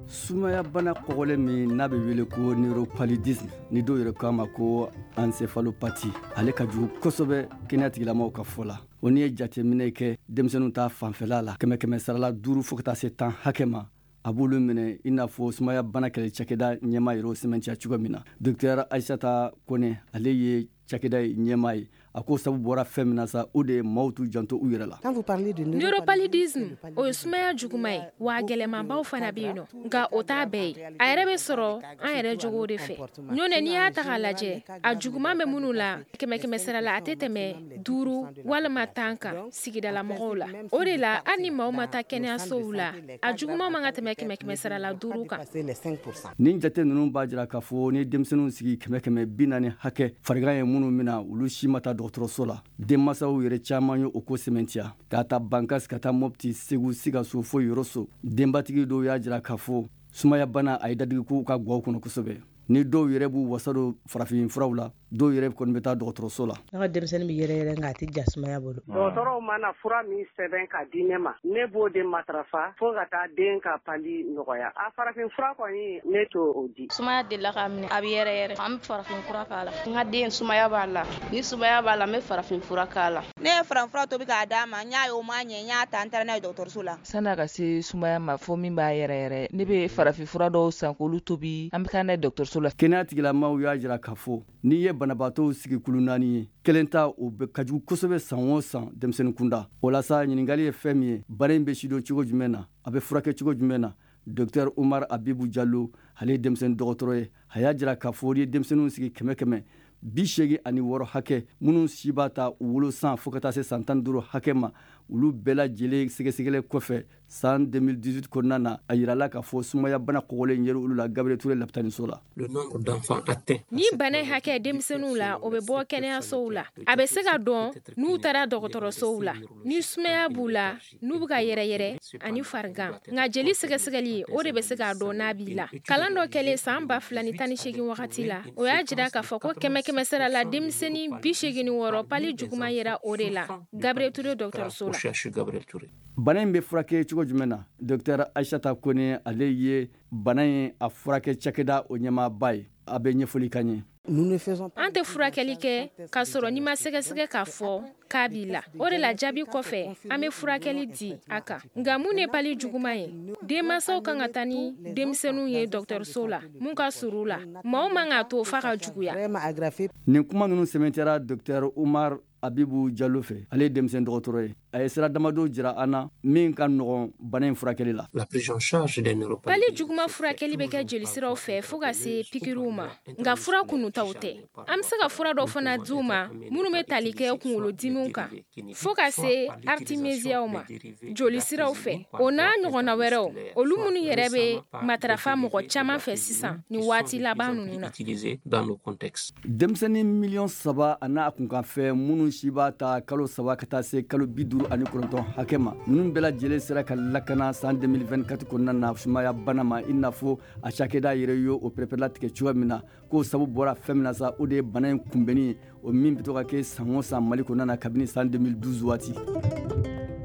sumaya bana kɔgɔlen min n'a bɛ wele ko neuropaludisme ni dɔw yɛrɛ k'a ma ko encéphalopathie ale ka jugu kosɛbɛ kɛnɛya tigilamaw ka fɔ la o ni ye jateminɛ kɛ denmisɛnninw ta fanfɛla la kɛmɛ sarala 5 fo ka taa se 10 hakɛ ma a b'olu minɛ i n'a fɔ sumaya bana kɛlɛ cakɛda ɲɛma yɛrɛ o sɛmɛntiya cogo min na docteur Aissata Kone ale ye cakɛda ɲɛma ye a ko sabu bɔra fɛn min na sa o de ye maaw t'u janto u yɛrɛ la. Neuropaludisme o ye sumaya juguman ye wa gɛlɛmanbaw fana bɛ yen nɔ nka o t'a bɛɛ ye a yɛrɛ bɛ sɔrɔ an yɛrɛ jogow de fɛ ɲɔnɛ n'i y'a ta k'a lajɛ a juguman bɛ minnu la kɛmɛ sara la a tɛ tɛmɛ 5 walima 10 kan sigidala mɔgɔw la o de la hali ni maaw ma taa kɛnɛyasow la a juguman man ka tɛmɛ kɛmɛ sara la 5 kan. Nin jate ninnu b'a jira k'a fɔ ni denmisɛnninw sigi kɛmɛ 40 hakɛ farigan ye minnu mina olu si ma taa dɔgɔtɔrɔso la denmansaw yɛrɛ caman ye o ko sɛmɛntiya k'a ta Bankas ka taa Mopti Segu Sikaso fo Yoroso denbatigi dɔw y'a jira k'a fɔ sumaya bana a ye dadigi k'u ka gwaw kɔnɔ kosɛbɛ ni dɔw yɛrɛ b'u wasa don farafin furaw la dɔw yɛrɛ kɔni bɛ taa dɔgɔtɔrɔso la. An ka denmisɛnnin bɛ yɛrɛ nka a tɛ ja sumaya bolo. Dɔgɔtɔrɔw mana fura min sɛbɛn ka di ne ma ne b'o de matarafa fo ka taa den ka pali nɔgɔya a farafin fura kɔni ne t'o o di. Sumaya delila ka minɛ a bɛ yɛrɛ an bɛ farafin fura k'a la n ka den sumaya b'a la ni sumaya b'a la n bɛ farafin fura k'a la. Ne ye farafin fura tobi k'a d'a ma n y'a ye o ma ɲɛ n y'a ta n taara n'a ye dɔgɔtɔrɔso la. San'a ka se sumaya ma fo min b'a yɛrɛ ne bɛ farafin fura dɔw san k'olu tobi an bɛ taa n'a ye dɔgɔtɔrɔso la. Kɛnɛya tigilamaw y'a jira k'a fɔ n'i ye banabaatɔw sigi kulu 4 ye kelen ta o bɛ ka jugu kosɛbɛ san o san denmisɛnnin kunda o la sa ɲininkali ye fɛn min ye bana in bɛ sidɔn cogo jumɛn na a bɛ furakɛ cogo jumɛn na docteur Umar Abibu Jallo ale ye denmisɛnnin dɔgɔtɔrɔ ye a y'a jira k'a fɔ ye denmisɛnninw sigi kɛmɛ 86 hakɛ minnu si b'a ta u wolo san fo ka taa se san 15 hakɛ ma olu bɛɛ lajɛlen sɛgɛsɛgɛlen kɔfɛ san 2018 kɔnɔna na a yirala k'a fɔ sumaya bana kɔgɔlen yɛrɛ olu la Gabriel Touré lapitaniso la. Ni bana hakɛ denmisɛnninw la o bɛ bɔ kɛnɛyasow la a bɛ se ka dɔn n'u taara dɔgɔtɔrɔsow la ni sumaya b'u la n'u bɛ ka yɛrɛyɛrɛ ani farigan nka jeli sɛgɛsɛgɛli o de bɛ se k'a dɔn n'a b'i la kalan dɔ kɛlen san 2018 wagati la o y'a jira k'a fɔ ko kɛmɛ sara la denmisɛnnin 86 pali juguman yera o de la Gabriel Touré dɔgɔtɔrɔso la. Bana in bɛ furakɛ cogo jumɛn na docteur Aissata Kone ale ye bana in a furakɛ cakɛda o ɲɛmaaba ye a bɛ ɲɛfɔli ka ɲɛ. An tɛ furakɛli kɛ k'a sɔrɔ n'i ma sɛgɛsɛgɛ k'a fɔ k'a b'i la o de la jaabi kɔfɛ an bɛ furakɛli di a kan nka mun ye pali juguman ye denmansaw kan ka taa ni denmisɛnninw ye dɔgɔtɔrɔso la mun ka surun la maaw man k'a to f'a ka juguya. Nin kuma ninnu sɛmɛntiyara docteur Umar Abibu Jallo fɛ ale ye denmisɛnnin dɔgɔtɔrɔ ye a ye sira damadɔ jira an na min ka nɔgɔn bana in furakɛli la. Pali juguman furakɛli bɛ kɛ jelisiraw fɛ fo ka se pikiriw ma nka fura kunutaw tɛ an bɛ se ka fura dɔ fana d'u ma minnu bɛ tali kɛ kunkolodimiw kan fo ka se artimisiyaw ma jolisiraw fɛ o n'a ɲɔgɔnna wɛrɛw olu minnu yɛrɛ bɛ matarafa mɔgɔ caman fɛ sisan ni waati laban ninnu na. Denmisɛnnin miliyɔn 3 a n'a kunkanfɛ minnu si b'a ta kalo 3 ka taa se kalo 59 hakɛ ma ninnu bɛɛ lajɛlen sera ka lakana san 2024 kɔnɔna na sumaya bana ma i n'a fɔ a cakɛda yɛrɛ ye o pɛrɛpɛrɛla tigɛ cogoya min na k'o sabu bɔra fɛn min na sa o de ye bana in kunbɛnni o min bɛ to ka kɛ san o san Mali kɔnɔna na kabini san 2012 waati.